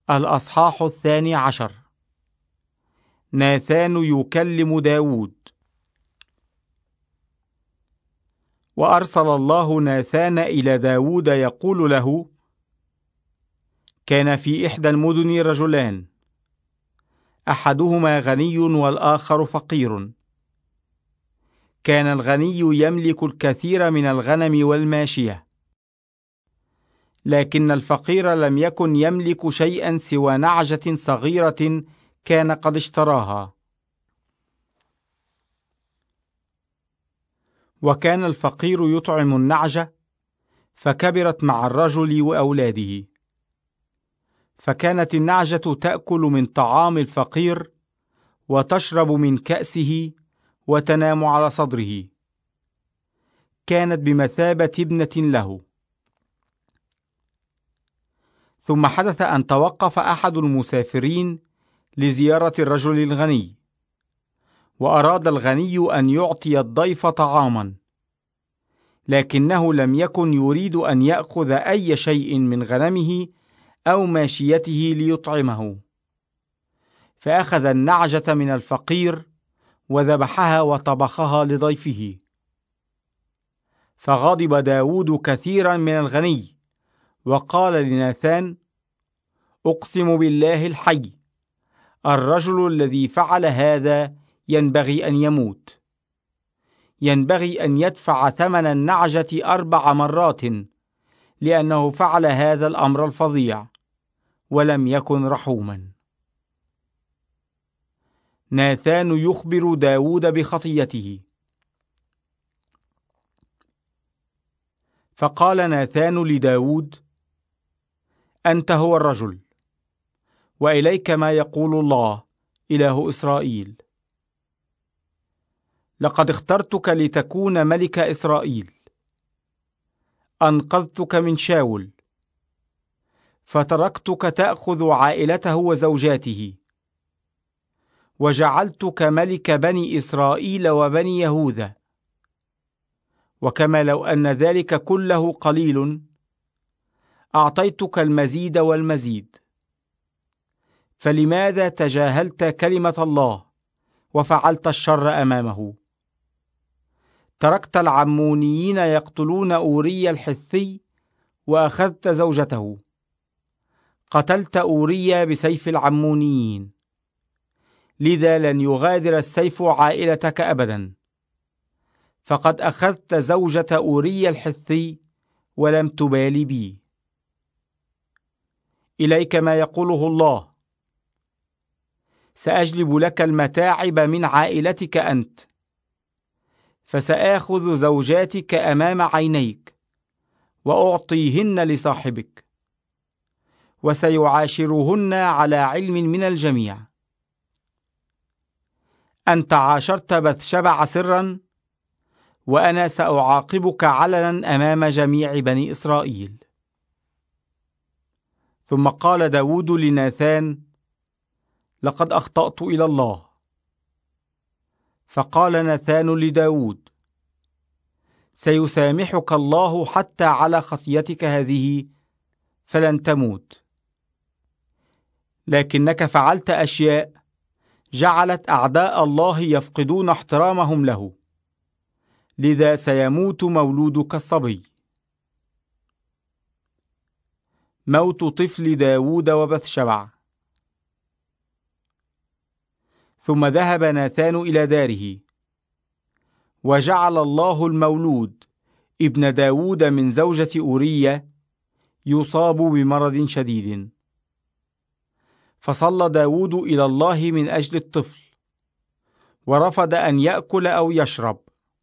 الأصحاح 12. ناثان يكلم داود. وأرسل الله ناثان إلى داود يقول له: كان في إحدى المدن رجلان، أحدهما غني والآخر فقير. كان الغني يملك الكثير من الغنم والماشية، لكن الفقير لم يكن يملك شيئا سوى نعجة صغيرة كان قد اشتراها. وكان الفقير يطعم النعجة، فكبرت مع الرجل وأولاده. فكانت النعجة تأكل من طعام الفقير، وتشرب من كأسه، وتنام على صدره. كانت بمثابة ابنة له. ثم حدث أن توقف أحد المسافرين لزيارة الرجل الغني، وأراد الغني أن يعطي الضيف طعاما، لكنه لم يكن يريد أن يأخذ أي شيء من غنمه أو ماشيته ليطعمه. فأخذ النعجة من الفقير وذبحها وطبخها لضيفه. فغضب داود كثيرا من الغني، وقال لناثان: أقسم بالله الحي، الرجل الذي فعل هذا ينبغي أن يموت. ينبغي أن يدفع ثمن النعجة 4 مرات، لأنه فعل هذا الأمر الفظيع، ولم يكن رحوما. ناثان يخبر داود بخطيته. فقال ناثان لداود: أنت هو الرجل، وإليك ما يقول الله إله إسرائيل: لقد اخترتك لتكون ملك إسرائيل. أنقذتك من شاول، فتركتك تأخذ عائلته وزوجاته، وجعلتك ملك بني إسرائيل وبني يهوذا. وكما لو أن ذلك كله قليل، أعطيتك المزيد والمزيد. فلماذا تجاهلت كلمة الله وفعلت الشر أمامه؟ تركت العمونيين يقتلون أوريا الحثي، وأخذت زوجته. قتلت أوريا بسيف العمونيين، لذا لن يغادر السيف عائلتك أبدا. فقد أخذت زوجة أوريا الحثي ولم تبال بي. إليك ما يقوله الله: سأجلب لك المتاعب من عائلتك أنت، فسآخذ زوجاتك أمام عينيك وأعطيهن لصاحبك، وسيعاشرهن على علم من الجميع. أنت عاشرت بثشبع سرا، وأنا سأعاقبك علنا أمام جميع بني إسرائيل. ثم قال داود لناثان: لقد أخطأت إلى الله. فقال ناثان لداود: سيسامحك الله حتى على خطيتك هذه، فلن تموت. لكنك فعلت أشياء جعلت أعداء الله يفقدون احترامهم له، لذا سيموت مولودك الصبي. موت طفل داود وبثشبع. ثم ذهب ناثان إلى داره، وجعل الله المولود ابن داود من زوجة أوريا يصاب بمرض شديد. فصلى داود إلى الله من أجل الطفل، ورفض أن يأكل أو يشرب،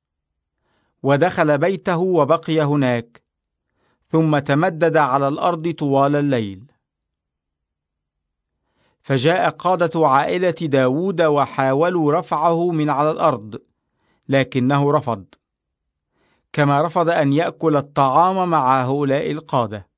ودخل بيته وبقي هناك، ثم تمدد على الأرض طوال الليل. فجاء قادة عائلة داود وحاولوا رفعه من على الأرض، لكنه رفض، كما رفض أن يأكل الطعام مع هؤلاء القادة.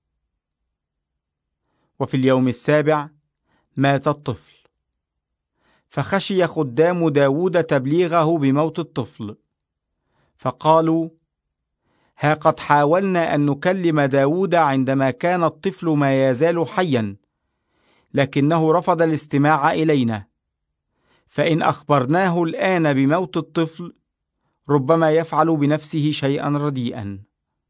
وفي اليوم 7 مات الطفل. فخشي خدام داود تبليغه بموت الطفل، فقالوا: ها قد حاولنا أن نكلم داود عندما كان الطفل ما يزال حيا، لكنه رفض الاستماع إلينا، فإن أخبرناه الآن بموت الطفل ربما يفعل بنفسه شيئا رديئا.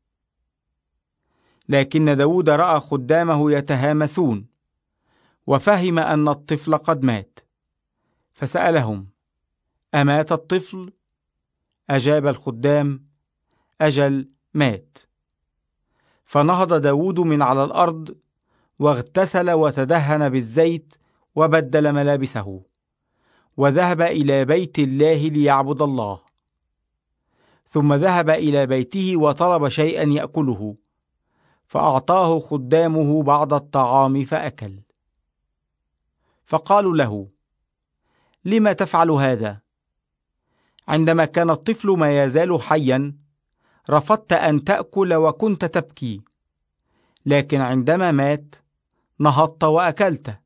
لكن داود رأى خدامه يتهامسون، وفهم أن الطفل قد مات، فسألهم: أمات الطفل؟ أجاب الخدام: أجل، مات. فنهض داود من على الأرض، واغتسل وتدهن بالزيت، وبدل ملابسه، وذهب إلى بيت الله ليعبد الله. ثم ذهب إلى بيته وطلب شيئا يأكله، فأعطاه خدامه بعض الطعام فأكل. فقالوا له: لم تفعل هذا؟ عندما كان الطفل ما يزال حيا رفضت أن تأكل وكنت تبكي، لكن عندما مات نهضت وأكلت.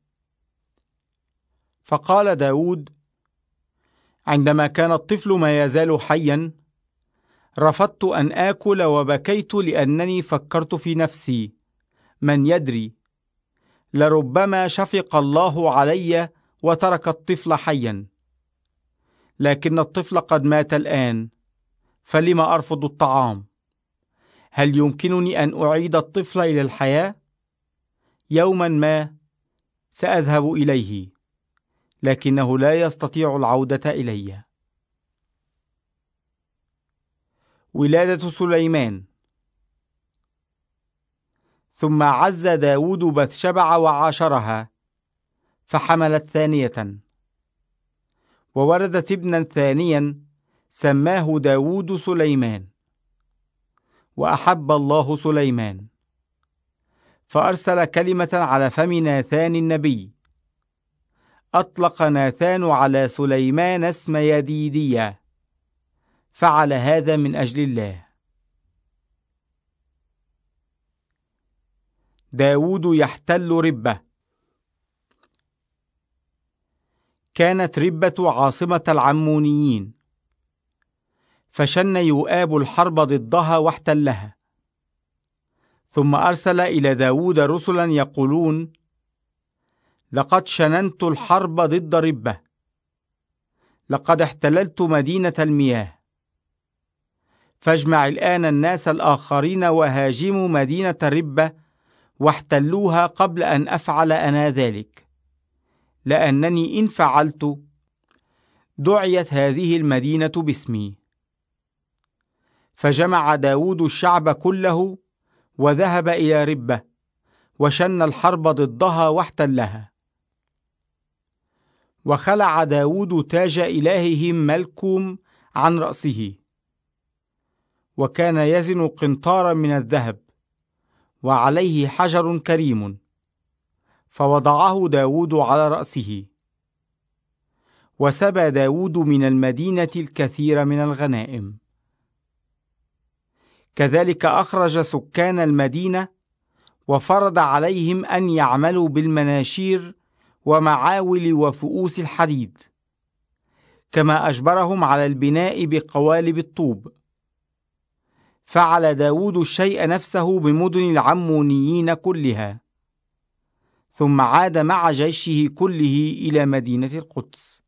فقال داود: عندما كان الطفل ما يزال حيا رفضت أن آكل وبكيت، لأنني فكرت في نفسي: من يدري، لربما شفق الله علي وترك الطفل حيا، لكن الطفل قد مات الآن، فلم أرفض الطعام؟ هل يمكنني أن أعيد الطفل إلى الحياة؟ يوما ما سأذهب إليه، لكنه لا يستطيع العودة إلي. ولادة سليمان. ثم عز داود بثشبع وعاشرها، فحملت ثانية، وولدت ابنا ثانيا سماه داود سليمان. وأحب الله سليمان، فأرسل كلمة على فم ناثان النبي. أطلق ناثان على سليمان اسم يديديا، فعل هذا من أجل الله. داود يحتل ربة. كانت ربة عاصمة العمونيين، فشن يؤاب الحرب ضدها واحتلها. ثم أرسل إلى داود رسلا يقولون: لقد شننت الحرب ضد ربة، لقد احتللت مدينة المياه، فاجمع الآن الناس الآخرين وهاجموا مدينة ربة واحتلوها قبل أن أفعل أنا ذلك، لأنني إن فعلت دعيت هذه المدينة باسمي. فجمع داود الشعب كله وذهب إلى ربة، وشن الحرب ضدها واحتلها. وخلع داود تاج إلههم ملكوم عن رأسه، وكان يزن قنطارا من الذهب، وعليه حجر كريم، فوضعه داود على رأسه. وسبى داود من المدينة الكثير من الغنائم. كذلك أخرج سكان المدينة، وفرض عليهم أن يعملوا بالمناشير ومعاول وفؤوس الحديد، كما أجبرهم على البناء بقوالب الطوب. فعل داود الشيء نفسه بمدن العمونيين كلها، ثم عاد مع جيشه كله إلى مدينة القدس.